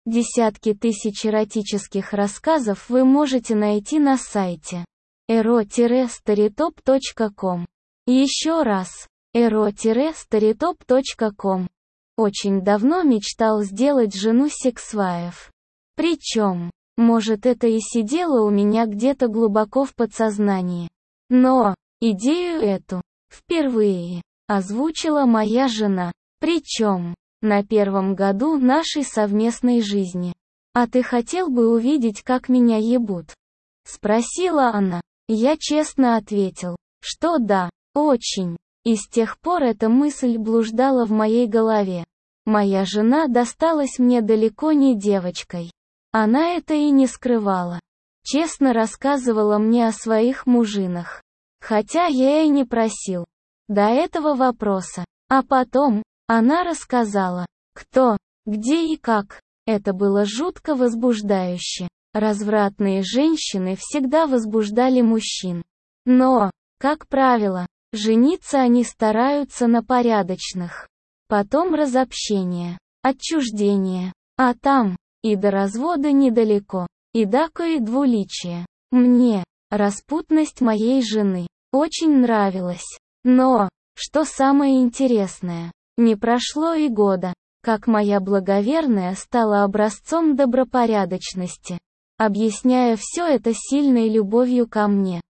Десятки тысяч эротических рассказов вы можете найти на сайте ero-storytop.com. Еще раз, ero-storytop.com. Очень давно мечтал сделать жену сексвайф. Причем, может, это и сидело у меня где-то глубоко в подсознании. Но идею эту впервые озвучила моя жена, причем на первом году нашей совместной жизни. «А ты хотел бы увидеть, как меня ебут?» — спросила она. Я честно ответил, что да, очень. И с тех пор эта мысль блуждала в моей голове. Моя жена досталась мне далеко не девочкой. Она это и не скрывала. Честно рассказывала мне о своих мужинах. Хотя я и не просил. До этого вопроса. А потом она рассказала, кто, где и как. Это было жутко возбуждающе. Развратные женщины всегда возбуждали мужчин. Но, как правило, жениться они стараются на порядочных. Потом разобщение, отчуждение. А там, и до развода недалеко, и дакое двуличие. Мне распутность моей жены очень нравилась. Но, что самое интересное, не прошло и года, как моя благоверная стала образцом добропорядочности, объясняя все это сильной любовью ко мне.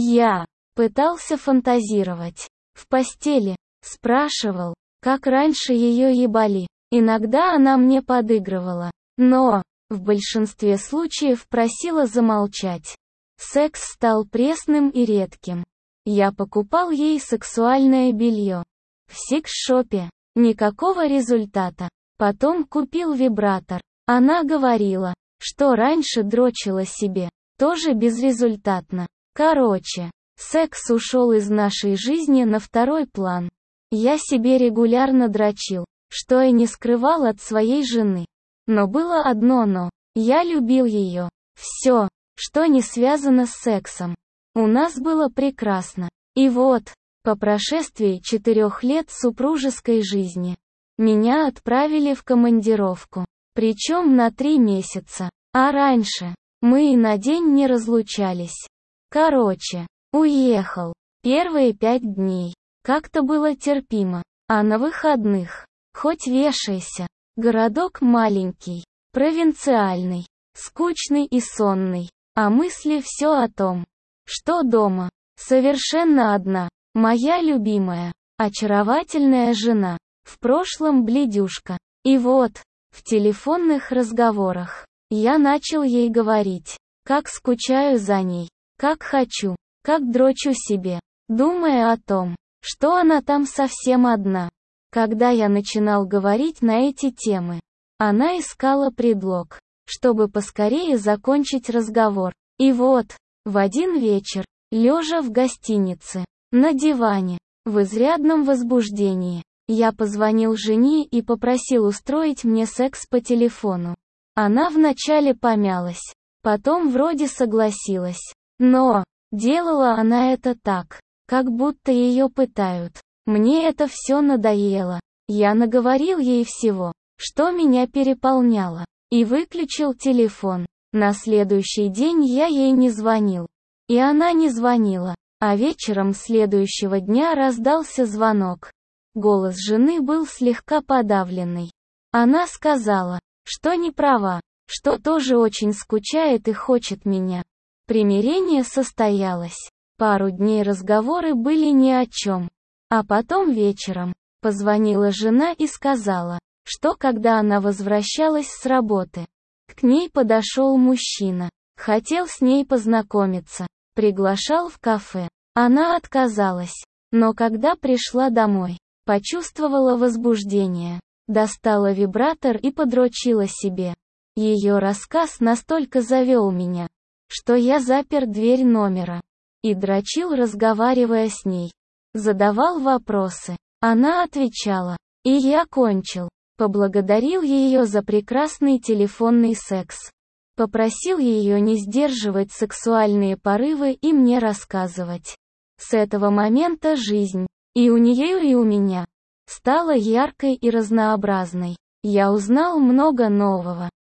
Я пытался фантазировать. В постели, спрашивал, как раньше ее ебали. Иногда она мне подыгрывала, но, в большинстве случаев просила замолчать. Секс стал пресным и редким. Я покупал ей сексуальное белье. В секс-шопе. Никакого результата. Потом купил вибратор. Она говорила, что раньше дрочила себе. Тоже безрезультатно. Короче, секс ушел из нашей жизни на второй план. Я себе регулярно дрочил, что и не скрывал от своей жены. Но было одно но. Я любил ее. Все, что не связано с сексом. У нас было прекрасно. И вот, по прошествии 4 лет супружеской жизни, меня отправили в командировку. Причем на 3 месяца. А раньше, мы и на день не разлучались. Короче, уехал. Первые 5 дней. Как-то было терпимо. А на выходных, хоть вешайся. Городок маленький, провинциальный, скучный и сонный. А мысли все о том, что дома, совершенно одна, моя любимая, очаровательная жена, в прошлом бледюшка. И вот, в телефонных разговорах, я начал ей говорить, как скучаю за ней, как хочу, как дрочу себе, думая о том, что она там совсем одна. Когда я начинал говорить на эти темы, она искала предлог, чтобы поскорее закончить разговор. И вот, в один вечер, лежа в гостинице, на диване, в изрядном возбуждении, я позвонил жене и попросил устроить мне секс по телефону. Она вначале помялась, потом вроде согласилась. Но, делала она это так, как будто ее пытают. Мне это все надоело. Я наговорил ей всего, что меня переполняло, и выключил телефон. На следующий день я ей не звонил. И она не звонила. А вечером следующего дня раздался звонок. Голос жены был слегка подавленный. Она сказала, что не права, что тоже очень скучает и хочет меня. Примирение состоялось. Пару дней разговоры были ни о чем. А потом вечером позвонила жена и сказала, что когда она возвращалась с работы, к ней подошел мужчина, хотел с ней познакомиться, приглашал в кафе. Она отказалась, но когда пришла домой, почувствовала возбуждение, достала вибратор и подрочила себе. Ее рассказ настолько завел меня, что я запер дверь номера и дрочил, разговаривая с ней. Задавал вопросы, она отвечала, и я кончил. Поблагодарил ее за прекрасный телефонный секс. Попросил ее не сдерживать сексуальные порывы и мне рассказывать. С этого момента жизнь, и у нее, и у меня, стала яркой и разнообразной. Я узнал много нового.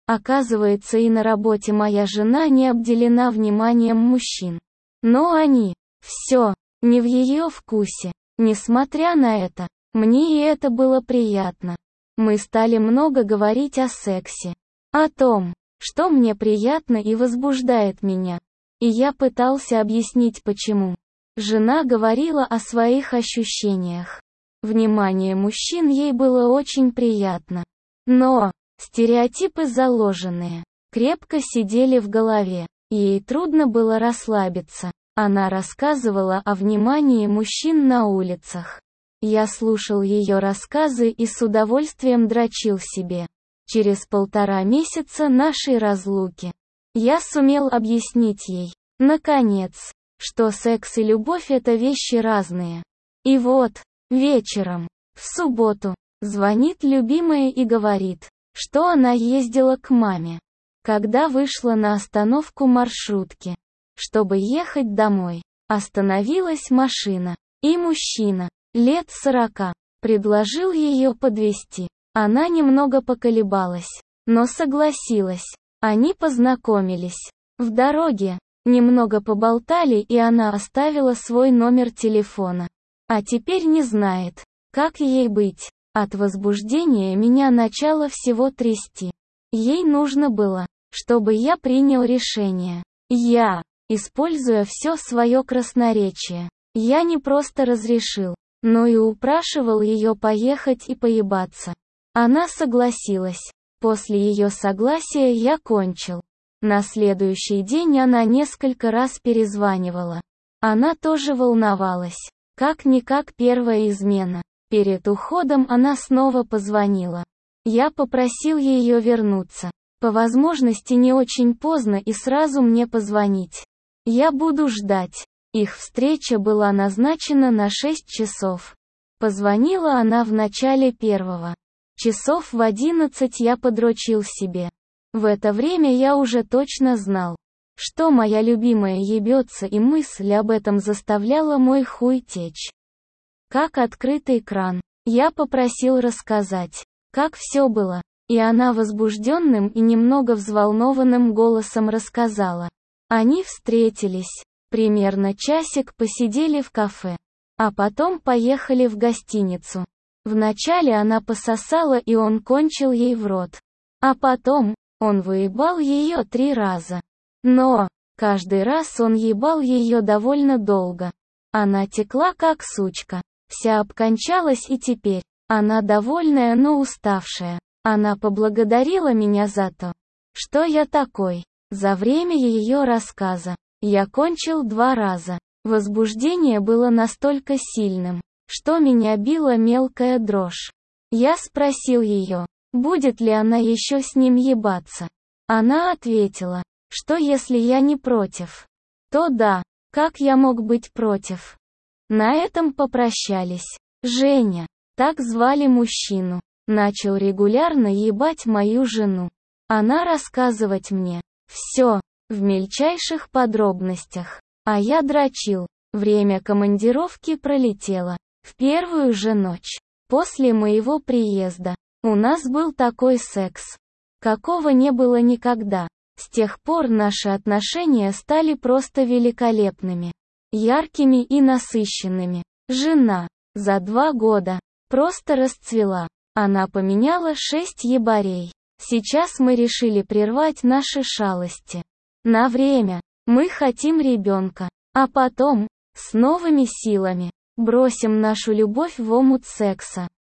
Оказывается, и на работе моя жена не обделена вниманием мужчин. Но они, все, не в ее вкусе. Несмотря на это, мне и это было приятно. Мы стали много говорить о сексе. О том, что мне приятно и возбуждает меня. И я пытался объяснить почему. Жена говорила о своих ощущениях. Внимание мужчин ей было очень приятно. Но стереотипы заложенные, крепко сидели в голове. Ей трудно было расслабиться. Она рассказывала о внимании мужчин на улицах. Я слушал ее рассказы и с удовольствием дрочил себе. Через 1,5 месяца нашей разлуки я сумел объяснить ей, наконец, что секс и любовь — это вещи разные. И вот, вечером, в субботу, звонит любимая и говорит, что она ездила к маме. Когда вышла на остановку маршрутки, чтобы ехать домой, остановилась машина, и мужчина, лет 40, предложил ее подвезти. Она немного поколебалась, но согласилась. Они познакомились. В дороге немного поболтали, и она оставила свой номер телефона. А теперь не знает, как ей быть. От возбуждения меня начало всего трясти. Ей нужно было, чтобы я принял решение. Я, используя все свое красноречие, я не просто разрешил, но и упрашивал ее поехать и поебаться. Она согласилась. После ее согласия я кончил. На следующий день она несколько раз перезванивала. Она тоже волновалась. Как-никак первая измена. Перед уходом она снова позвонила. Я попросил ее вернуться. По возможности не очень поздно и сразу мне позвонить. Я буду ждать. Их встреча была назначена на 6 часов. Позвонила она в начале 1. Часов в 11 я подрочил себе. В это время я уже точно знал, что моя любимая ебется, и мысль об этом заставляла мой хуй течь. Как открытый кран. Я попросил рассказать, как все было, и она возбужденным и немного взволнованным голосом рассказала. Они встретились, примерно часик посидели в кафе, а потом поехали в гостиницу. Вначале она пососала, и он кончил ей в рот. А потом, он выебал ее 3 раза. Но, каждый раз он ебал ее довольно долго. Она текла как сучка. Вся обкончалась, и теперь, она довольная, но уставшая. Она поблагодарила меня за то, что я такой. За время ее рассказа, я кончил 2 раза. Возбуждение было настолько сильным, что меня била мелкая дрожь. Я спросил ее, будет ли она еще с ним ебаться. Она ответила, что если я не против, то да, как я мог быть против. На этом попрощались. Женя, так звали мужчину, начал регулярно ебать мою жену. Она рассказывать мне все, в мельчайших подробностях. А я дрочил. Время командировки пролетело. В первую же ночь, после моего приезда, у нас был такой секс, какого не было никогда. С тех пор наши отношения стали просто великолепными, яркими и насыщенными. Жена, за 2 года, просто расцвела. Она поменяла 6 ебарей. Сейчас мы решили прервать наши шалости. На время, мы хотим ребенка, а потом, с новыми силами, бросим нашу любовь в омут секса.